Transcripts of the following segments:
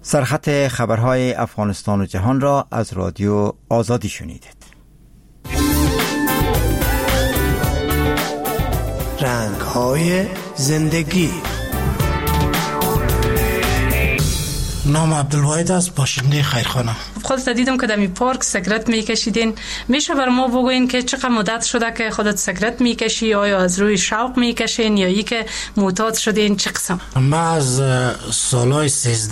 سرخط خبرهای افغانستان و جهان را از رادیو آزادی شنیدید. رنگ‌های زندگی. نام عبدالواحد است، باشنده خیرخانه. خودت دیدم که در می پارک سیگارت میکشیدین. میشه بر ما بگوین که چقدر مدت شده که خودت سیگارت میکشی؟ آیا از روی شوق میکشین یا ای که معتاد شدین؟ چه قسم؟ من از سالهای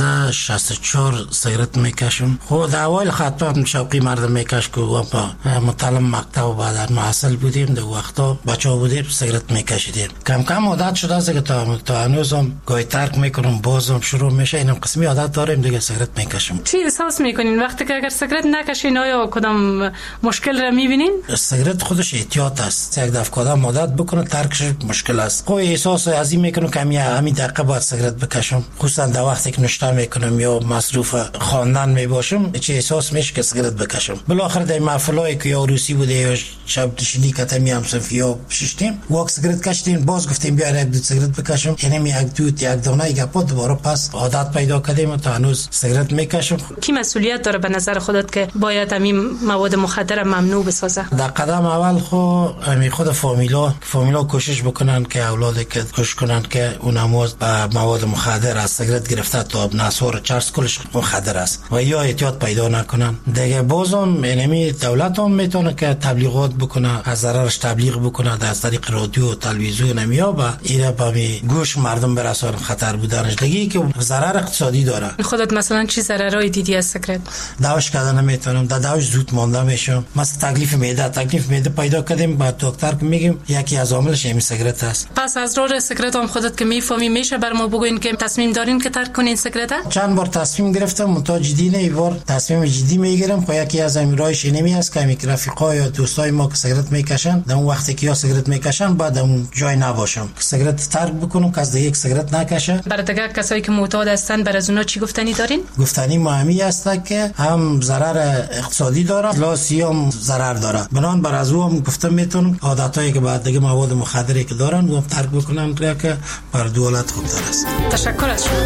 1364 سیگارت میکشم. خود اول خطبه شوقی مردم میکش که با متعلم مکتب و بعد محصل بودیم، در وقتا بچه‌ها بودیم سیگارت میکشیدیم. کم کم عادت شده است که تا هنوزم گاهی ترک میکنم بازم شروع میشه. اینم قسمی عادت داریم دیگه، سیگارت میکشم. چی احساس میکنین وقتی که اگر سیگارت نکشین؟ آیا کدام مشکل را میبینین؟ سیگارت خودش احتیاط است. یک دفعه کدام عادت بکنه ترکش مشکل است. خو احساس از این میکنم که همین دقیقه باید سیگارت بکشم، خصوصا در وقتی که نشته میکنم یا مصروف خواندن میباشم، چه احساس میشه که سیگارت بکشم. بالاخره در محفلایی که یا روسی بوده یا شب نشینی که تمی هم صفیا ششتیم واک سیگارت کشیدیم، باز گفتیم بیا یک دو سیگارت بکشم، یعنی یک دانه گپا دوباره پس عادت پیدا کردیم تا هنوز سیگارت میکشم. کی مسئولیت داره به نظر خودت که باید همین مواد مخدر ممنوع بسازه؟ در قدم اول خود فامیلا کوشش بکنن که اولاد که کوشش کنن که اونموز به مواد مخدر از سیگارت گرفته تا نسوار چرس کلش مخدر است و یا احتیاط پیدا نکنن دیگه. بازم اینمی دولت هم میتونه که تبلیغات بکنه، از ضررش تبلیغ بکنه از طریق رادیو و تلویزیون یا با اینا به گوش مردم برسونه خطر بودنش دیگه که ضرر اقتصادی داره. خودت مثلا چی ضررایی دیدی از سیگارت؟ دواش کردن نمیتونم، دواش زود مانده میشم. مثلا تکلیف معده پیدا کردیم، با دکتر که میگیم یکی از عواملش همین سیگارت است. پس از راه سیگارت هم خودت که میفهمی میشه بر ما بگوین که تصمیم دارین که ترک کنین سیگارت؟ چند بار تصمیم گرفتم، منتها جدی نه. این بار تصمیم جدی میگیرم. خو یکی از امیرایش اینمی است که رفیقا یا دوستای ما که سیگارت میکشن، در اون وقتی که یا سیگارت میکشن بعد اون جای نباشم، سیگارت ترک بکنم که از یک سیگارت نکشه. برای دیگه کسایی که معتاد هستن برای اونا چی گفتنی دارین؟ گفتنی مهمی است که هم ضرر اقتصادی داره، لاسی هم ضرر داره. بنان بر از او هم گفتم میتونم عادتایی که بعد دیگه مواد مخدری که دارن و ترک بکنم که بر دولت خوبتر است. تشکر از شما.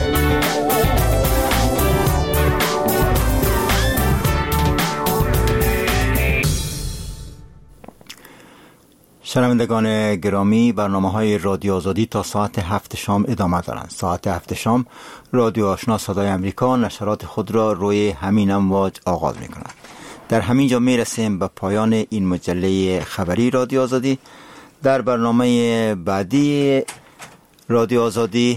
شنوندگان گرامی، برنامه‌های رادیو آزادی تا ساعت 7 شام ادامه دارند. ساعت 7 شام رادیو آشنا صدای امریکا نشرات خود را روی همین امواج آغاز می‌کند. در همین جا می‌رسیم به پایان این مجله خبری رادیو آزادی. در برنامه بعدی رادیو آزادی